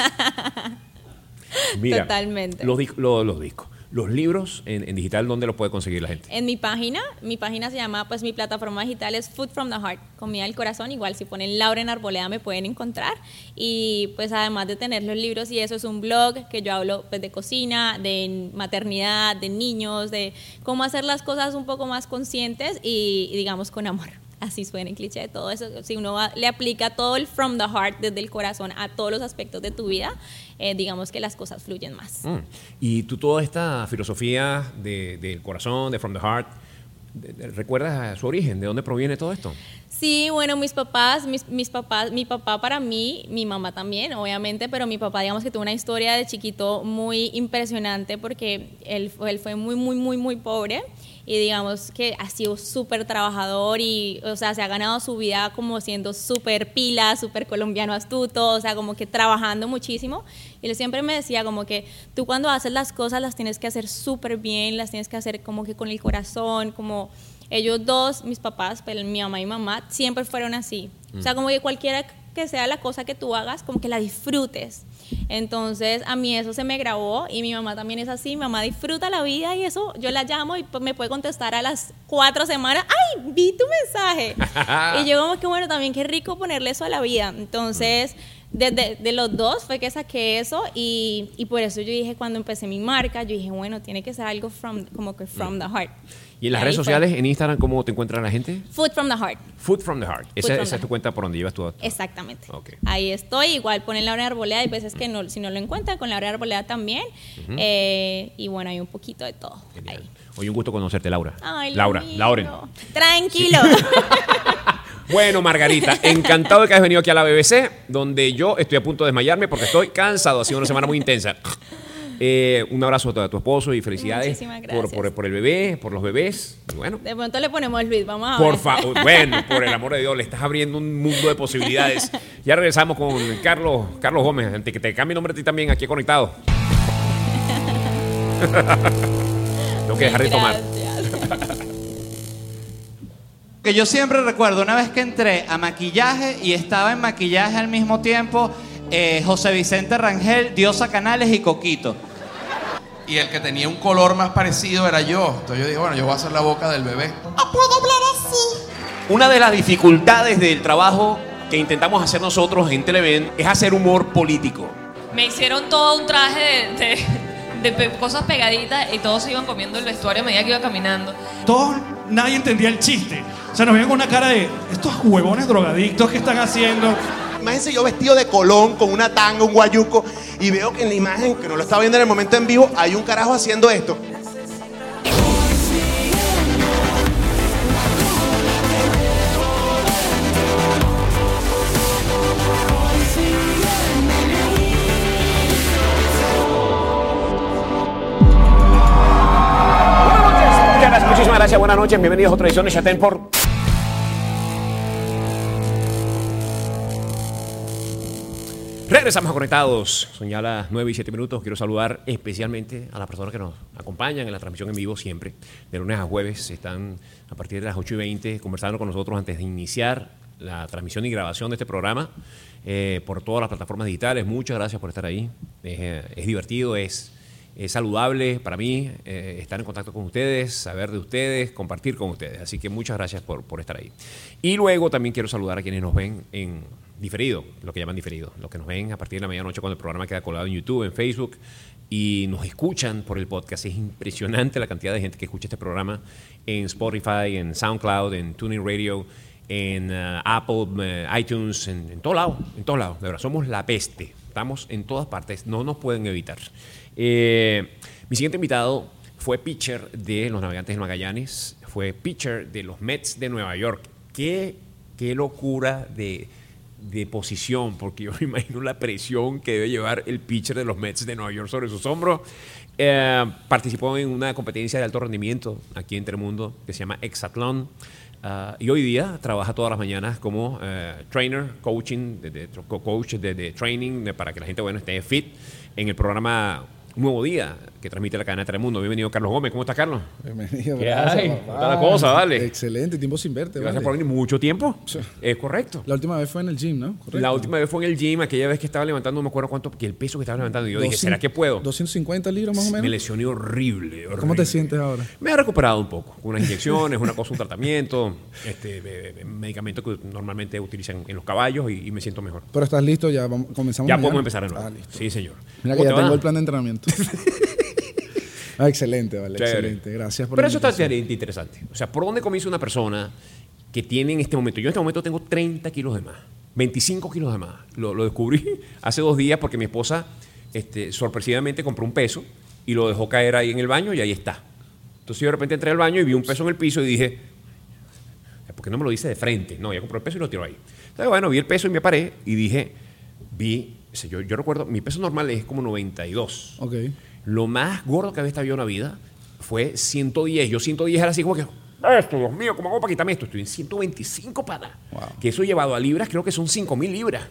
Mira, Totalmente. Los, los, los discos. Los libros en, en digital, ¿dónde los puede conseguir la gente? En mi página, mi página se llama, pues mi plataforma digital es Food from the Heart, comida del corazón. Igual si ponen Lauren Arboleda me pueden encontrar. Y pues además de tener los libros y eso, es un blog que yo hablo pues de cocina, de maternidad, de niños, de cómo hacer las cosas un poco más conscientes y, y digamos con amor. Así suena en cliché de todo eso. Si uno va, le aplica todo el from the heart, desde el corazón, a todos los aspectos de tu vida, eh, digamos que las cosas fluyen más. Mm. Y tú, toda esta filosofía de, del corazón, de from the heart, de, de, ¿recuerdas su origen? ¿De dónde proviene todo esto? Sí, bueno, mis papás, mis, mis papás, mi papá para mí, mi mamá también, obviamente, pero mi papá, digamos que tuvo una historia de chiquito muy impresionante porque él, él fue muy, muy, muy, muy pobre. Y digamos que ha sido súper trabajador y, o sea, se ha ganado su vida como siendo súper pila, súper colombiano astuto, o sea, como que trabajando muchísimo. Y él siempre me decía como que tú cuando haces las cosas las tienes que hacer súper bien, las tienes que hacer como que con el corazón, como ellos dos, mis papás, pero mi mamá y mamá, siempre fueron así. Mm. O sea, como que cualquiera que sea la cosa que tú hagas, como que la disfrutes. Entonces a mí eso se me grabó y mi mamá también es así, mi mamá disfruta la vida y eso, yo la llamo y me puede contestar a las cuatro semanas, ¡ay, vi tu mensaje! Y yo como que bueno, también qué rico ponerle eso a la vida. Entonces desde de los dos fue que saqué eso y, y por eso yo dije cuando empecé mi marca, yo dije bueno, tiene que ser algo from, como que from the heart. ¿Y en las redes sociales, fue. en Instagram, cómo te encuentra la gente? Food from the Heart. Food from the Heart. Esa, esa es tu cuenta por donde llevas todo. Exactamente. Okay. Ahí estoy. Igual ponen Lauren Arboleda. Hay veces que no, si no lo encuentran, con Lauren Arboleda también. Uh-huh. eh, y bueno, hay un poquito de todo. Genial. Ahí. Oye, un gusto conocerte, Laura. Ay, Laura, Lauren. Tranquilo. Sí. Bueno, Margarita, encantado de que hayas venido aquí a la B B C, donde yo estoy a punto de desmayarme porque estoy cansado. Ha sido una semana muy intensa. Eh, un abrazo a tu esposo y felicidades por, por, por el bebé, por los bebés. Bueno, de pronto le ponemos Luis, vamos a por ver. Favor, bueno, por el amor de Dios, le estás abriendo un mundo de posibilidades. Ya regresamos con Carlos, Carlos Gómez, antes que te cambie nombre a ti también, aquí conectado. Tengo que dejar de tomar. Que yo siempre recuerdo una vez que entré a maquillaje y estaba en maquillaje al mismo tiempo eh, José Vicente Rangel, Diosa Canales y Coquito. Y el que tenía un color más parecido era yo. Entonces yo dije, bueno, yo voy a hacer la boca del bebé. ¿O puedo hablar así? Una de las dificultades del trabajo que intentamos hacer nosotros en Televen es hacer humor político. Me hicieron todo un traje de, de, de cosas pegaditas y todos se iban comiendo el vestuario a medida que iba caminando. Todos, nadie entendía el chiste. O sea, nos veían con una cara de estos huevones drogadictos que están haciendo. Imagínense yo vestido de Colón, con una tanga, un guayuco, y veo que en la imagen, que no lo estaba viendo en el momento en vivo, hay un carajo haciendo esto. Muchísimas gracias, buenas noches, bienvenidos a otra edición de Chatén por... Regresamos a Conectados, son ya las nueve y siete minutos. Quiero saludar especialmente a las personas que nos acompañan en la transmisión en vivo siempre, de lunes a jueves. Están a partir de las ocho y veinte conversando con nosotros antes de iniciar la transmisión y grabación de este programa eh, por todas las plataformas digitales. Muchas gracias por estar ahí. Es, es divertido, es, es saludable para mí eh, estar en contacto con ustedes, saber de ustedes, compartir con ustedes. Así que muchas gracias por, por estar ahí. Y luego también quiero saludar a quienes nos ven en diferido, lo que llaman diferido, los que nos ven a partir de la medianoche cuando el programa queda colgado en YouTube, en Facebook y nos escuchan por el podcast. Es impresionante la cantidad de gente que escucha este programa en Spotify, en SoundCloud, en TuneIn Radio, en uh, Apple, uh, iTunes, en, en todo lado, en todos lados. De verdad, somos la peste. Estamos en todas partes, no nos pueden evitar. Eh, mi siguiente invitado fue pitcher de los Navegantes del Magallanes, fue pitcher de los Mets de Nueva York. Qué, qué locura de... de posición, porque yo me imagino la presión que debe llevar el pitcher de los Mets de Nueva York sobre sus hombros. Eh, participó en una competencia de alto rendimiento aquí en Telemundo que se llama Hexatlón uh, y hoy día trabaja todas las mañanas como uh, trainer, coaching, de, de, coach de, de training de, para que la gente bueno, esté fit en el programa un nuevo día que transmite la cadena Telemundo. Bienvenido, Carlos Gómez. ¿Cómo estás, Carlos? Bienvenido. ¿Qué gracias, hay? papá. ¿Cómo está la cosa? Dale. Excelente, tiempo sin verte. Gracias vale. por venir. Mucho tiempo. Sí. Es correcto. La última vez fue en el gym, ¿no? Correcto. La última vez fue en el gym, aquella vez que estaba levantando, no me acuerdo cuánto, que el peso que estaba levantando. Y yo dije, doscientos ¿será que puedo? doscientos cincuenta libras más o menos. Me lesioné horrible, horrible. ¿Cómo te sientes ahora? Me he recuperado un poco. Unas inyecciones, una cosa, un tratamiento, este, eh, medicamentos que normalmente utilizan en los caballos y, y me siento mejor. Pero estás listo, ya vamos, comenzamos. Ya mañana? podemos empezar de nuevo. Ah, listo. Sí, señor. Mira que ¿Cómo ya te tengo va? el plan de entrenamiento. Ah, excelente, vale, Chévere. excelente. Gracias por Pero la eso está invitación. interesante. O sea, ¿por dónde comienza una persona que tiene en este momento? Yo en este momento tengo treinta kilos de más, veinticinco kilos de más. Lo, lo descubrí hace dos días porque mi esposa este, sorpresivamente compró un peso y lo dejó caer ahí en el baño y ahí está. Entonces yo de repente entré al baño y vi un peso en el piso y dije, ¿por qué no me lo dice de frente? No, ya compró el peso y lo tiró ahí. Entonces, bueno, vi el peso y me paré y dije, vi, yo, yo recuerdo, mi peso normal es como noventa y dos. Ok. Lo más gordo que había estado yo en la vida fue ciento diez. Yo ciento diez era así como que, esto, Dios mío, ¿cómo hago para quitarme esto? Estoy en ciento veinticinco, para. Wow. Que eso llevado a libras, creo que son cinco mil libras.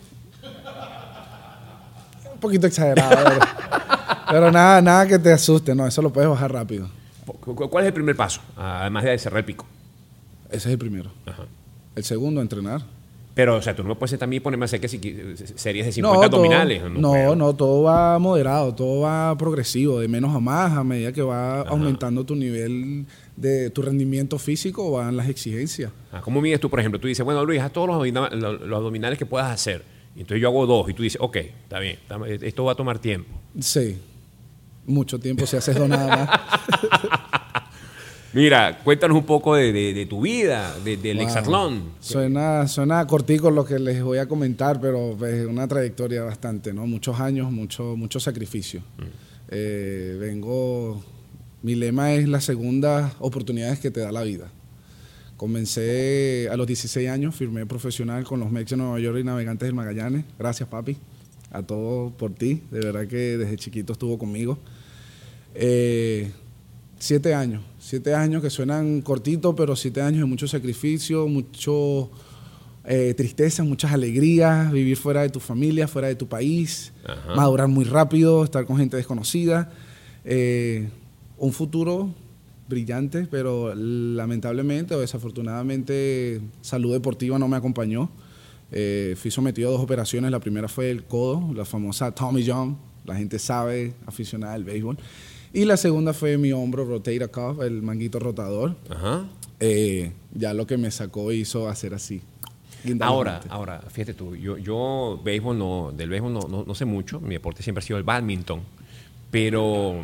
Un poquito exagerado. pero, pero nada, nada que te asuste. No, eso lo puedes bajar rápido. ¿Cu- ¿Cuál es el primer paso? Además de cerrar el pico. Ese es el primero. Ajá. El segundo, entrenar. Pero, o sea, tú no me puedes también ponerme a hacer que si- series de cincuenta todo- abdominales. No, puedo. no, todo va moderado, todo va progresivo, de menos a más, a medida que va aumentando tu nivel de tu rendimiento físico, van las exigencias. Ah, ¿cómo mides tú, por ejemplo? Tú dices, bueno, Luis, haz todos los, abdomina- los- los abdominales que puedas hacer. Y entonces yo hago dos y tú dices, ok, está bien, está- esto va a tomar tiempo. Sí, mucho tiempo si haces dos nada más. Mira, cuéntanos un poco de, de- de tu vida, de- del Wow. hexatlón. Suena, suena cortico lo que les voy a comentar, pero es una trayectoria bastante, ¿no? Muchos años, mucho, mucho sacrificio. Mm. Eh, vengo, mi lema es las segundas oportunidades que te da la vida. Comencé a los dieciséis años, firmé profesional con los Mets de Nueva York y Navegantes del Magallanes. Gracias, papi, a todos por ti. De verdad que desde chiquito estuvo conmigo. Eh, siete años, siete años que suenan cortitos, pero siete años de mucho sacrificio, mucho eh, tristeza, muchas alegrías, vivir fuera de tu familia, fuera de tu país, Ajá. madurar muy rápido, estar con gente desconocida. Eh, un futuro brillante, pero lamentablemente o desafortunadamente salud deportiva no me acompañó. Eh, fui sometido a dos operaciones, la primera fue el codo, la famosa Tommy John, la gente sabe, aficionada al béisbol. Y la segunda fue mi hombro rotator cuff, el manguito rotador. Ajá. Eh, ya lo que me sacó hizo hacer así. Ahora, ahora, fíjate tú, yo, yo béisbol no, del béisbol no, no, no sé mucho, mi deporte siempre ha sido el badminton, pero...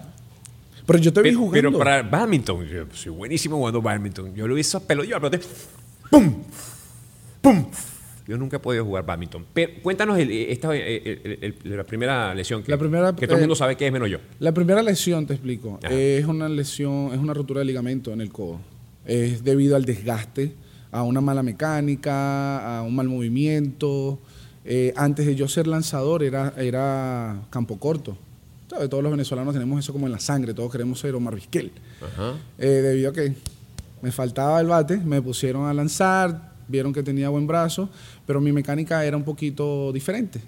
Pero yo te vi pero, jugando. Pero para badminton, yo soy buenísimo jugando badminton. Yo lo hice a pelo, yo apreté, ¡pum! ¡pum! Yo nunca he podido jugar badminton. Pero cuéntanos el, esta, el, el, el, la primera lesión que, La primera, que todo el eh, mundo sabe que es menos yo. La primera lesión, te explico, Ajá. es una lesión, es una rotura de ligamento en el codo. Es debido al desgaste, a una mala mecánica, a un mal movimiento. Eh, antes de yo ser lanzador era, era campo corto. ¿Sabes? Todos los venezolanos tenemos eso como en la sangre, todos queremos ser Omar Vizquel. Ajá. Eh, debido a que me faltaba el bate, me pusieron a lanzar, vieron que tenía buen brazo, pero mi mecánica era un poquito diferente.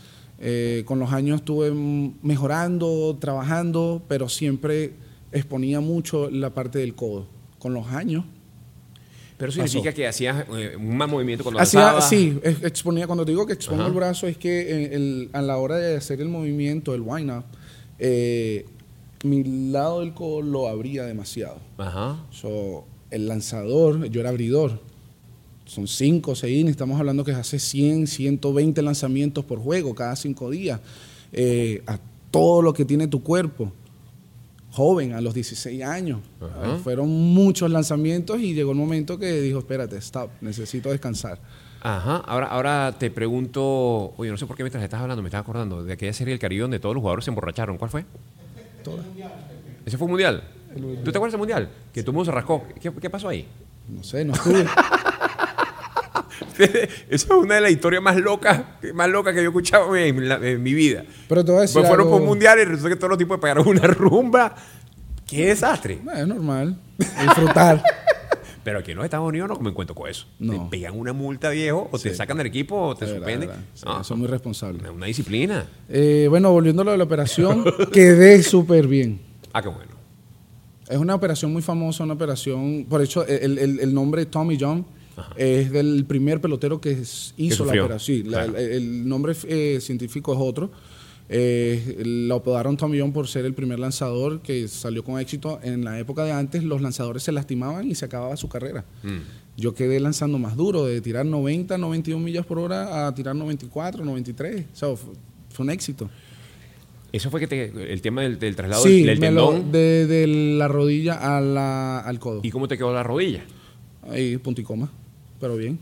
Eh, con los años estuve mejorando, trabajando, pero siempre exponía mucho la parte del codo. Con los años. Pero eso significa pasó. que hacías eh, un mal movimiento cuando Hacía, lanzabas. sí, ex- exponía, cuando te digo que expongo Ajá. el brazo es que eh, el- a la hora de hacer el movimiento, el wind-up, eh, mi lado del codo lo abría demasiado. Ajá. So, el lanzador, yo era abridor. Son cinco, seis innings, estamos hablando que hace cien, ciento veinte lanzamientos por juego cada cinco días. Eh, a todo lo que tiene tu cuerpo. Joven, a los dieciséis años. Ajá. Eh, fueron muchos lanzamientos y llegó el momento que dijo, espérate, stop, necesito descansar. Ajá. Ahora, ahora te pregunto, oye, no sé por qué mientras estás hablando me estaba acordando de aquella serie del Caribe donde todos los jugadores se emborracharon. ¿Cuál fue? Toda. ¿Ese fue un mundial? ¿Tú te acuerdas del mundial? Que todo el mundo se rascó. ¿Qué, qué pasó ahí? No sé, no estuve. Esa es una de las historias más locas, más locas que yo he escuchado en, la- en mi vida. Pero te voy a decir Pues fueron algo- por un mundial y resulta que todos los tipos pegaron una rumba. ¡Qué desastre! No, es normal. Disfrutar. Pero aquí en los Estados Unidos no me encuentro con eso. No. Te pegan una multa, viejo, o Sí. te sacan del equipo, o te De verdad, suspenden. de verdad. Sí, No, son muy responsables. una disciplina. Eh, bueno, volviendo a lo de la operación, quedé súper bien. Ah, qué bueno. Es una operación muy famosa, una operación, por hecho, el, el- el nombre Tommy John es del primer pelotero que es- hizo la sufrió. operación. Sí, la- Claro. el, el nombre eh, científico es otro. Eh, lo apodaron Tommy John por ser el primer lanzador que salió con éxito. En la época de antes, los lanzadores se lastimaban y se acababa su carrera. Mm. Yo quedé lanzando más duro, de tirar noventa, noventa y una millas por hora a tirar noventa y cuatro, noventa y tres. O sea, fue, fue un éxito. Eso fue que te, el tema del, del traslado Sí, del, del me lo- tendón. de, de la rodilla a la- al codo. ¿Y cómo te quedó la rodilla? Ahí, punto y coma, pero bien.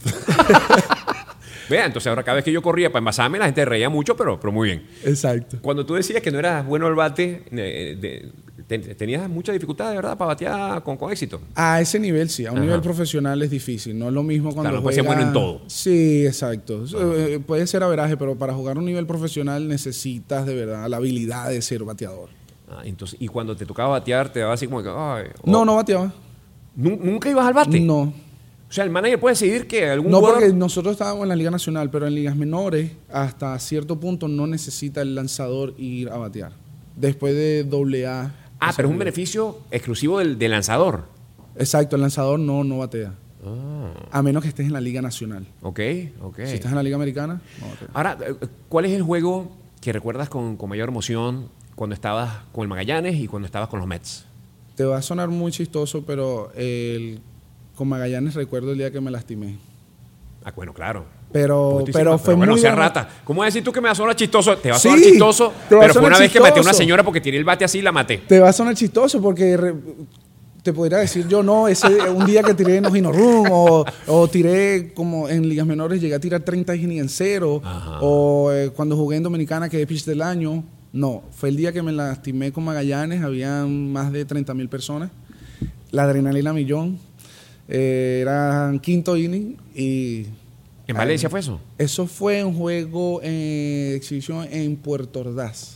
Vea, entonces ahora cada vez que yo corría para envasarme, la gente reía mucho, pero, pero muy bien. Exacto. Cuando tú decías que no eras bueno al bate, eh, de- te- tenías mucha dificultad, de verdad, para batear con, con éxito. A ese nivel sí, a un Ajá. nivel profesional es difícil, no es lo mismo cuando Claro, no puede ser juegas- bueno en todo. Sí, exacto. Eh, puede ser averaje, pero para jugar a un nivel profesional necesitas de verdad la habilidad de ser bateador. Ah, entonces, y cuando te tocaba batear, te daba así como que, ay, oh. No, no bateaba. ¿Nu- ¿Nunca ibas al bate? No. O sea, el manager puede decidir que algún No, jugador- porque nosotros estábamos en la Liga Nacional, pero en ligas menores, hasta cierto punto no necesita el lanzador ir a batear. Después de doble A. Ah, pero es un beneficio exclusivo del, del lanzador. Exacto, el lanzador no, no batea. Ah, A menos que estés en la Liga Nacional. ok, ok. Si estás en la Liga Americana, no batea. Ahora, eh, ¿cuál es el juego que recuerdas con, con mayor emoción cuando estabas con el Magallanes y cuando estabas con los Mets? Te va a sonar muy chistoso, pero el, con Magallanes recuerdo el día que me lastimé. Ah, bueno, claro. Pero, Porque tú pero dices, fue bueno, muy sea bueno. rata. ¿Cómo vas a decir tú que me va a sonar chistoso? Te va a Sí, sonar chistoso, te va a pero fue sonar una vez que maté a una chistoso. señora porque tiré el bate así y la maté. Te va a sonar chistoso porque re- te podría decir yo, no, ese un día que tiré en Ojino Run o, o tiré como en ligas menores, llegué a tirar treinta innings en cero, Ajá. o eh, cuando jugué en Dominicana quedé pitch del año. No, fue el día que me lastimé con Magallanes, habían más de treinta mil personas, la adrenalina a millón, eh, eran quinto inning y... ¿En Valencia fue eso? Eso fue un juego en exhibición en Puerto Ordaz.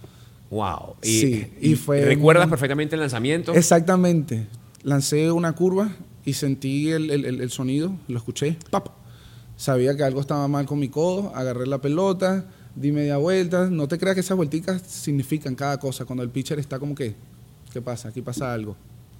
Wow. Y, Sí, y fue ¿recuerdas muy- perfectamente el lanzamiento? Exactamente. Lancé una curva y sentí el, el- el- el sonido, lo escuché, ¡pap! Sabía que algo estaba mal con mi codo, agarré la pelota, di media vuelta. No te creas que esas vuelticas significan cada cosa. Cuando el pitcher está como que, ¿qué pasa? Aquí pasa algo.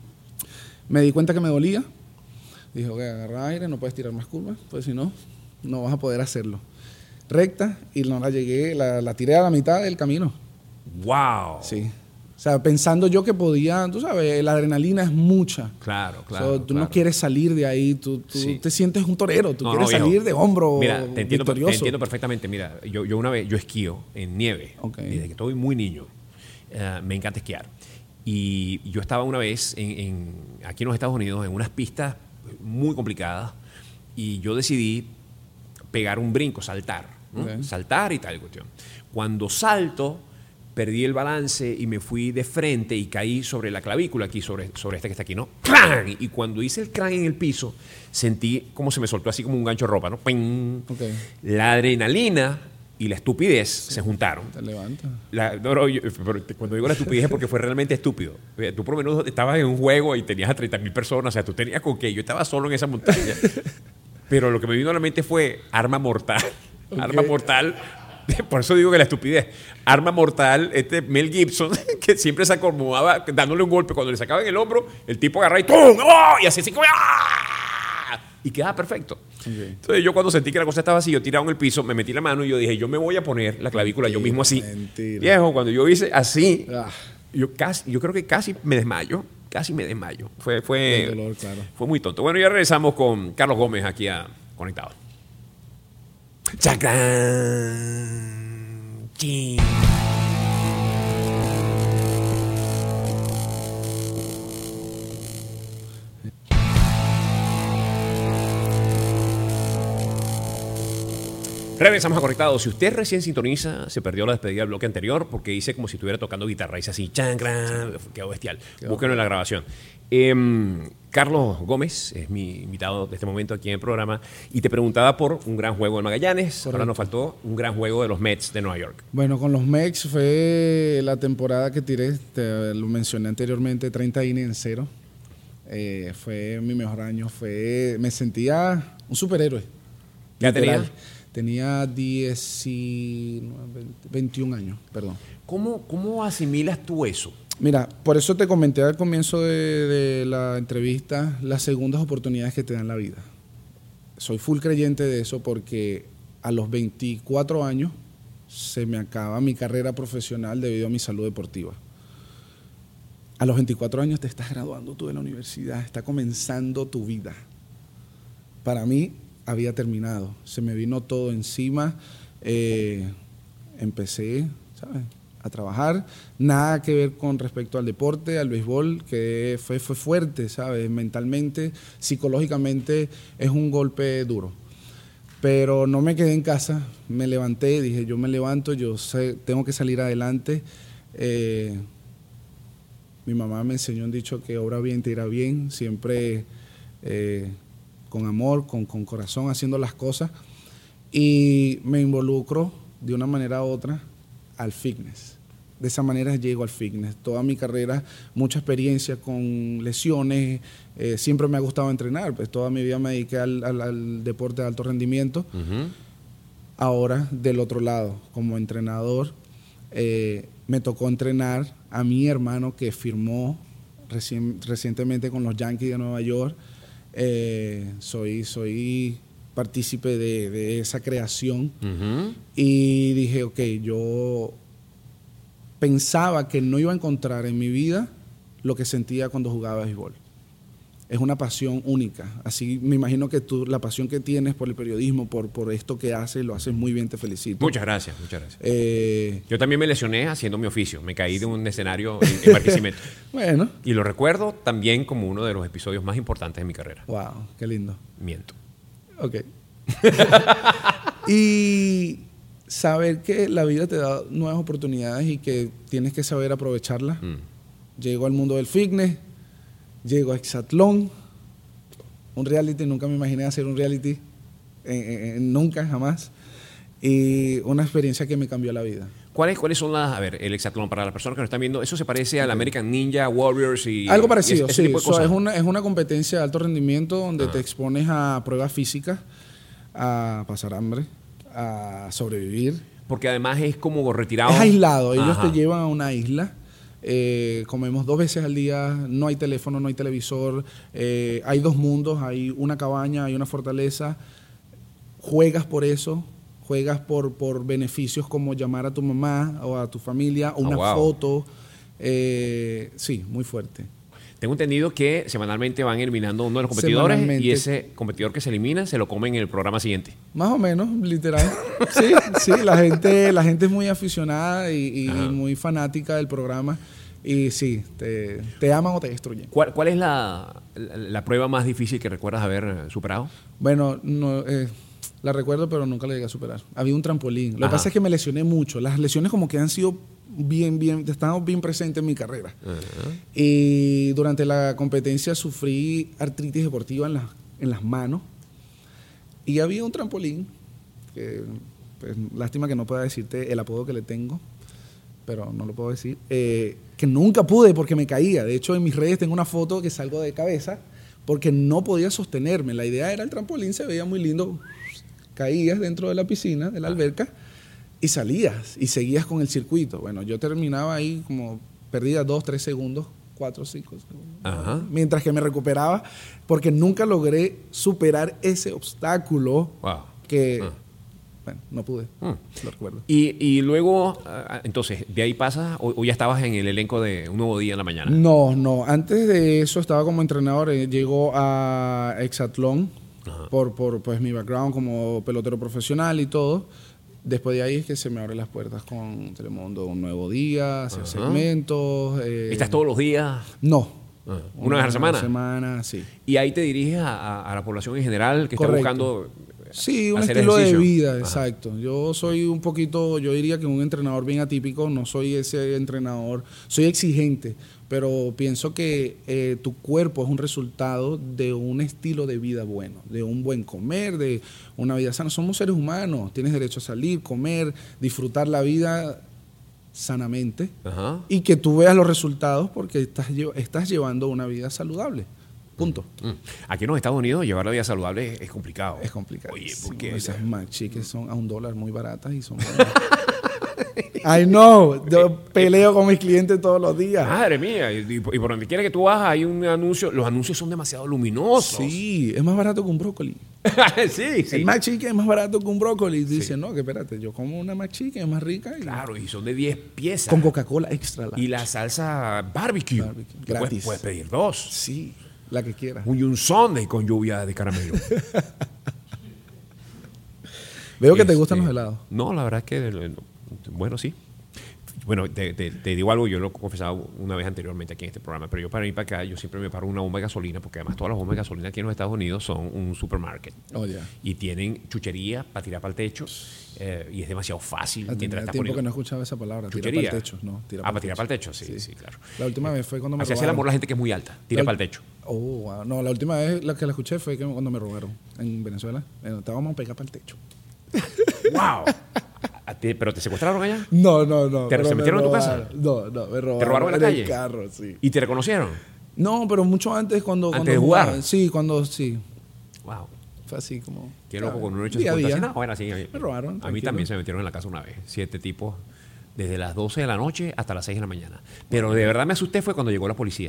Me di cuenta que me dolía. Dije, ok, agarra aire, no puedes tirar más curvas, pues si no, no vas a poder hacerlo. Recta y no la llegué, la, la tiré a la mitad del camino. Wow. Sí. O sea, pensando yo que podía, tú sabes, la adrenalina es mucha. Claro, O claro. sea, tú claro. no quieres salir de ahí, tú, tú Sí. te sientes un torero, tú No, quieres no, viejo. salir de hombro Mira, te entiendo, victorioso. te entiendo perfectamente. Mira, yo, yo una vez, yo esquío en nieve, Ok. desde que estoy muy niño. Eh, me encanta esquiar. Y yo estaba una vez en, en- aquí en los Estados Unidos en unas pistas muy complicadas y yo decidí pegar un brinco, saltar. ¿no? Ok. Saltar y tal cuestión. Cuando salto, perdí el balance y me fui de frente y caí sobre la clavícula aquí, sobre, sobre esta que está aquí, ¿no? ¡Clang! Y cuando hice el clang en el piso, sentí como se me soltó así como un gancho de ropa, ¿no? ¡Ping! Ok, La adrenalina y la estupidez se juntaron. te levanta. La- no, no, yo- pero te- cuando digo la estupidez es porque fue realmente estúpido. O sea, tú por lo menos estabas en un juego y tenías a treinta mil personas, o sea, tú tenías con qué. Yo estaba solo en esa montaña. Pero lo que me vino a la mente fue arma mortal. Ok. Arma mortal. Por eso digo que la estupidez. Arma mortal, este Mel Gibson, que siempre se acomodaba dándole un golpe. Cuando le sacaban el hombro, el tipo agarraba y ¡tum! ¡Oh! Y así así como ¡ah! Y quedaba perfecto. Entonces yo cuando sentí que la cosa estaba así, yo tiraba en el piso, me metí la mano y yo dije, yo me voy a poner la clavícula yo mismo así. Mentira. Viejo, cuando yo hice así, Ah, yo casi, yo creo que casi me desmayo. Casi me desmayo. Fue, fue, el dolor, claro. fue muy tonto. Bueno, ya regresamos con Carlos Gómez aquí a Conectado. ¡Chacán! ¡Chin! Regresamos a Conectados. Si usted recién sintoniza, se perdió la despedida del bloque anterior porque hice como si estuviera tocando guitarra. Hice así, chancla, quedó bestial. Búsquenlo en la grabación. Em, Carlos Gómez es mi invitado de este momento aquí en el programa y te preguntaba por un gran juego de Magallanes. Ahora nos faltó un gran juego de los Mets de Nueva York. Bueno, con los Mex fue la temporada que tiré, te lo mencioné anteriormente, treinta innings en cero. Eh, fue mi mejor año. Fue, me sentía un superhéroe. ¿Ya literal. tenía? Tenía diecinueve, veintiún años, perdón. ¿Cómo, ¿Cómo asimilas tú eso? Mira, por eso te comenté al comienzo de, de la entrevista las segundas oportunidades que te dan la vida. Soy full creyente de eso porque a los veinticuatro años se me acaba mi carrera profesional debido a mi salud deportiva. A los veinticuatro años te estás graduando tú de la universidad, está comenzando tu vida. Para mí había terminado, se me vino todo encima, eh, empecé, ¿sabes?, a trabajar, nada que ver con respecto al deporte, al béisbol, que fue, fue fuerte, ¿sabes? Mentalmente, psicológicamente es un golpe duro. Pero no me quedé en casa, me levanté, dije, yo me levanto, yo sé, tengo que salir adelante. Eh, mi mamá me enseñó un dicho que obra bien te irá bien, siempre eh, con amor, con, con corazón, haciendo las cosas. Y me involucro de una manera u otra al fitness. De esa manera llego al fitness. Toda mi carrera, mucha experiencia con lesiones, eh, siempre me ha gustado entrenar, pues toda mi vida me dediqué al, al, al deporte de alto rendimiento. Uh-huh. Ahora, del otro lado, como entrenador, eh, me tocó entrenar a mi hermano que firmó reci- recientemente con los Yankees de Nueva York. Eh, soy, soy partícipe de, de esa creación. Uh-huh. Y dije, ok, yo pensaba que no iba a encontrar en mi vida lo que sentía cuando jugaba béisbol. Es una pasión única. Así me imagino que tú, la pasión que tienes por el periodismo, por, por esto que haces, lo haces muy bien, te felicito. Muchas gracias, muchas gracias. Eh, Yo también me lesioné haciendo mi oficio. Me caí de un escenario en, en Barquisimeto. Bueno. Y lo recuerdo también como uno de los episodios más importantes de mi carrera. Wow, qué lindo. Miento. Ok. Y saber que la vida te da nuevas oportunidades y que tienes que saber aprovecharlas. Mm. Llego al mundo del fitness, llego a Exatlón, un reality, nunca me imaginé hacer un reality, eh, eh, nunca, jamás, y una experiencia que me cambió la vida. ¿Cuáles, ¿Cuáles son las, a ver, el Exatlón para las personas que nos están viendo? ¿Eso se parece al American Ninja Warriors? Y algo parecido, y ese, ese sí. Tipo de So, cosas? Es, una, es una competencia de alto rendimiento donde ah. te expones a pruebas físicas, a pasar hambre, a sobrevivir. Porque además es como retirado. Es aislado, ellos Ajá. te llevan a una isla, eh, comemos dos veces al día, no hay teléfono, no hay televisor, eh, hay dos mundos, hay una cabaña, hay una fortaleza, juegas por eso, juegas por, por beneficios como llamar a tu mamá o a tu familia, o una oh, wow. foto, eh, sí, muy fuerte. Tengo entendido que semanalmente van eliminando uno de los competidores y ese competidor que se elimina se lo comen en el programa siguiente. Más o menos, literal. Sí, sí, la gente, la gente es muy aficionada y, y muy fanática del programa y sí, te, te aman o te destruyen. ¿Cuál, cuál es la, la, la prueba más difícil que recuerdas haber superado? Bueno, no, eh, la recuerdo pero nunca la llegué a superar. Había un trampolín. Lo que pasa es que me lesioné mucho. Las lesiones como que han sido bien, bien, están bien presentes en mi carrera. Uh-huh. Y durante la competencia sufrí artritis deportiva en, la, en las manos. Y había un trampolín, que, pues, lástima que no pueda decirte el apodo que le tengo, pero no lo puedo decir, eh, que nunca pude porque me caía. De hecho, en mis redes tengo una foto que salgo de cabeza porque no podía sostenerme. La idea era el trampolín, se veía muy lindo. Caías dentro de la piscina, de la alberca, y salías y seguías con el circuito. Bueno, yo terminaba ahí como perdía dos, tres segundos, cuatro, cinco segundos. Ajá. Mientras que me recuperaba, porque nunca logré superar ese obstáculo wow. que, uh. bueno, no pude. Uh. Lo recuerdo. Y, y luego, entonces, ¿de ahí pasas o, o ya estabas en el elenco de Un Nuevo Día en la Mañana? No, no. Antes de eso estaba como entrenador. Eh, llegó a Exatlón por, por pues, mi background como pelotero profesional y todo. Después de ahí es que se me abren las puertas con Telemundo, Un Nuevo Día, hacer uh-huh. segmentos. Eh, ¿Estás todos los días? No. Uh-huh. ¿Una, ¿Una vez a la semana? Una semana, sí. ¿Y ahí te diriges a, a, a la población en general que Correcto. está buscando Sí, un hacer estilo ejercicio? de vida, Ajá. exacto. Yo soy un poquito, yo diría que un entrenador bien atípico, no soy ese entrenador, soy exigente, pero pienso que eh, tu cuerpo es un resultado de un estilo de vida bueno, de un buen comer, de una vida sana. Somos seres humanos, tienes derecho a salir, comer, disfrutar la vida sanamente. Ajá. Y que tú veas los resultados porque estás, estás llevando una vida saludable. Punto. Mm. Aquí en los Estados Unidos llevar la vida saludable es, es complicado. Es complicado. Oye, porque esas McChickens son a un dólar muy baratas y son buenas. I know. Yo peleo con mis clientes todos los días. Madre mía. Y, y, y por donde quiera que tú vas hay un anuncio. Los anuncios son demasiado luminosos. Sí, es más barato que un brócoli. sí, sí. El McChicken es más barato que un brócoli. Dice, sí. no, que espérate, yo como una McChicken, es más rica. Y claro, y son de diez piezas. Con Coca-Cola extra large. Y la salsa barbecue. barbecue. Gratis. Puedes, puedes pedir dos. Sí, la que quieras. Un, un sundae con lluvia de caramelo. Veo que este, te gustan los helados. No, la verdad es que, bueno, sí. Bueno, te, te, te digo algo, yo lo he confesado una vez anteriormente aquí en este programa, pero yo para ir para acá, yo siempre me paro una bomba de gasolina, porque además todas las bombas de gasolina aquí en los Estados Unidos son un supermarket. Oh, yeah. Y tienen chuchería para tirar para el techo, eh, y es demasiado fácil. Hace tiempo poniendo... que no escuchaba esa palabra, chuchería. Tirar para el techo. No, tira ah, para tirar para el techo, sí, sí, sí, claro. La última vez fue cuando me Así robaron. hace el amor la gente que es muy alta, tira la... para el techo. Oh, wow. No, la última vez la que la escuché fue que cuando me robaron en Venezuela. Estábamos a pegar para el techo. ¡Wow! ¿Pero te secuestraron allá? No, no, no. ¿Te, ¿Se metieron en tu casa? No, no, me robaron. ¿Te robaron en la calle? El carro, sí. ¿Y te reconocieron? No, pero mucho antes cuando... ¿Antes cuando de jugar? Jugaba. Sí, cuando, sí. Wow. Fue así como... Qué loco, con un hecho de así. No, bueno, sí, me robaron. A mí tranquilo. también se me metieron en la casa una vez. Siete tipos, desde las doce de la noche hasta las seis de la mañana. Pero de verdad me asusté fue cuando llegó la policía.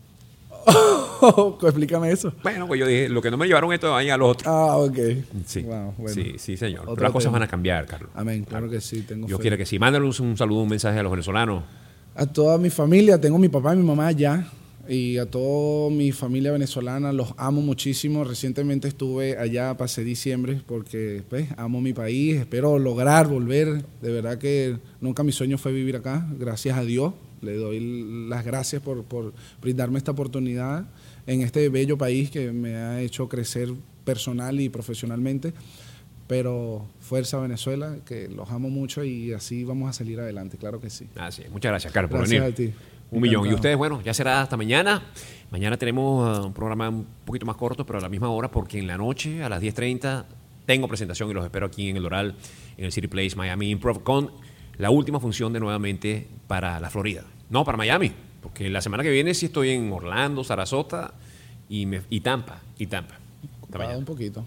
Oh, explícame eso. Bueno, pues yo dije, lo que no me llevaron esto vayan a los otros. Ah, ok. Sí, wow, bueno. sí, sí, señor. Otro Pero las cosas tema. van a cambiar, Carlos. Amén, claro que sí. Tengo Yo fe. quiero que sí. Mándale un, un saludo, un mensaje a los venezolanos. A toda mi familia, tengo mi papá y mi mamá allá. Y a toda mi familia venezolana, los amo muchísimo. Recientemente estuve allá, pasé diciembre, porque pues, amo mi país. Espero lograr volver. De verdad que nunca mi sueño fue vivir acá. Gracias a Dios. Le doy las gracias por, por brindarme esta oportunidad en este bello país que me ha hecho crecer personal y profesionalmente. Pero fuerza Venezuela, que los amo mucho y así vamos a salir adelante, claro que sí. Así es. Muchas gracias, Carlos, por Gracias venir. a ti. Un millón. Y ustedes, bueno, ya será hasta mañana. Mañana tenemos uh, un programa un poquito más corto, pero a la misma hora, porque en la noche, a las diez treinta, tengo presentación y los espero aquí en el Doral, en el City Place Miami Improv, con la última función de nuevamente para la Florida. No, para Miami, porque la semana que viene sí estoy en Orlando, Sarasota y, me, y Tampa. Y Tampa. Hasta mañana. Un poquito.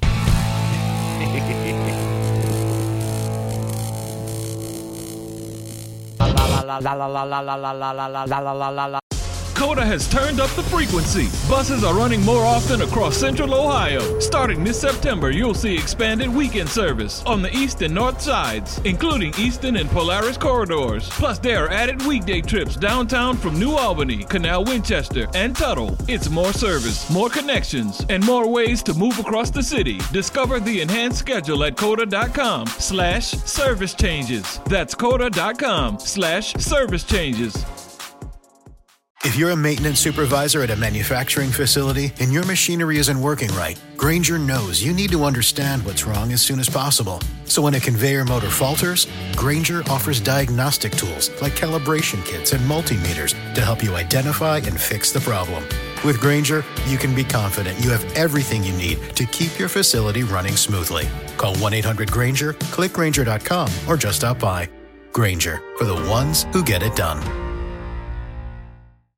Coda has turned up the frequency. Buses are running more often across Central Ohio. Starting this September, you'll see expanded weekend service on the east and north sides, including Eastern and Polaris corridors. Plus, there are added weekday trips downtown from New Albany, Canal Winchester, and Tuttle. It's more service, more connections, and more ways to move across the city. Discover the enhanced schedule at coda.com slash service changes. That's coda.com slash service changes. If you're a maintenance supervisor at a manufacturing facility and your machinery isn't working right, Grainger knows you need to understand what's wrong as soon as possible. So when a conveyor motor falters, Grainger offers diagnostic tools like calibration kits and multimeters to help you identify and fix the problem. With Grainger, you can be confident you have everything you need to keep your facility running smoothly. Call one eight hundred Grainger, click Grainger dot com, or just stop by. Grainger, for the ones who get it done.